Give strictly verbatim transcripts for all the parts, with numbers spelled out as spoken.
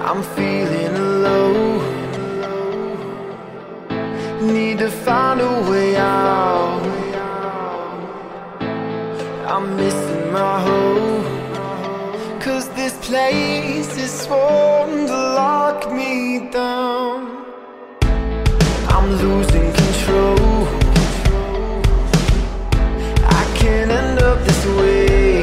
I'm feeling low, need to find a way out. I'm missing my hope, 'cause this place is sworn to lock me down. I'm losing control, I can't end up this way.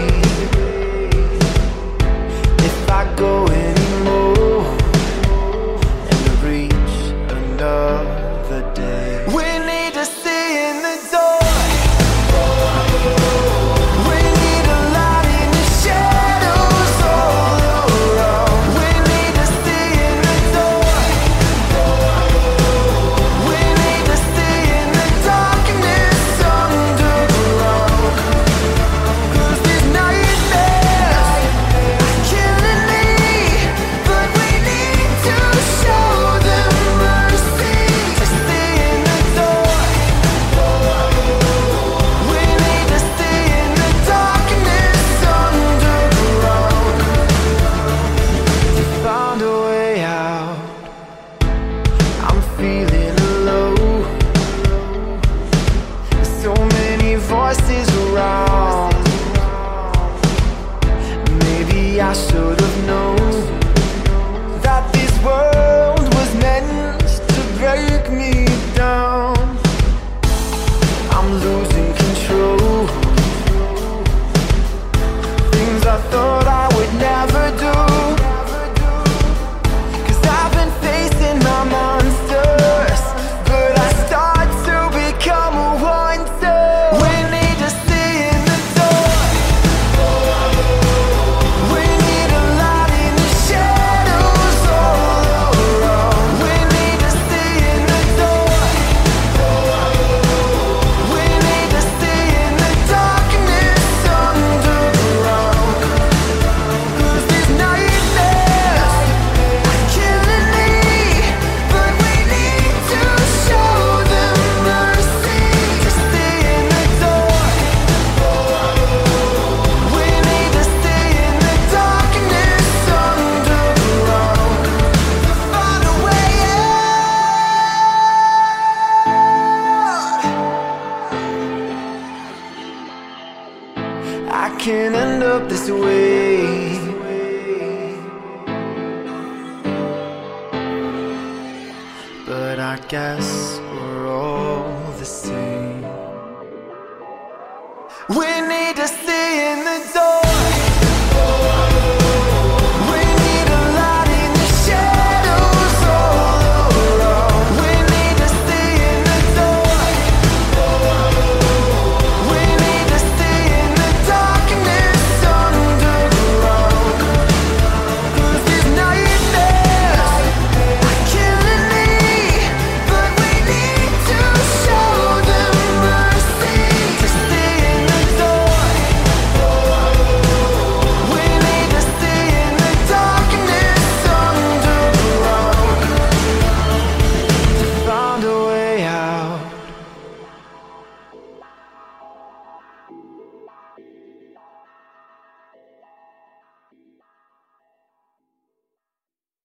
If I go anymore and reach another day, we need to stay in the door. We need a light in the shadows all around. We need to stay in the door. We need to stay in the darkness underground. 'Cause these nightmares are killing me, but we need to show them mercy. To stay in the door. We need to stay in the darkness underground to find a way out. I'm feeling low, so many voices around. Maybe I should have known that this world was meant to break me down. I'm losing control, things I thought I would never do. 'Cause I've been facing my monsters, but I start to become a one too. We need to stay in the door. We need a light in the shadows all around. We need to stay in the door. We need to stay in the darkness underground. 'Cause these nightmares are killing me, but we need to show them mercy. To stay in the door. We need to stay in the darkness underground to find a way out. I can't end up this way, but I guess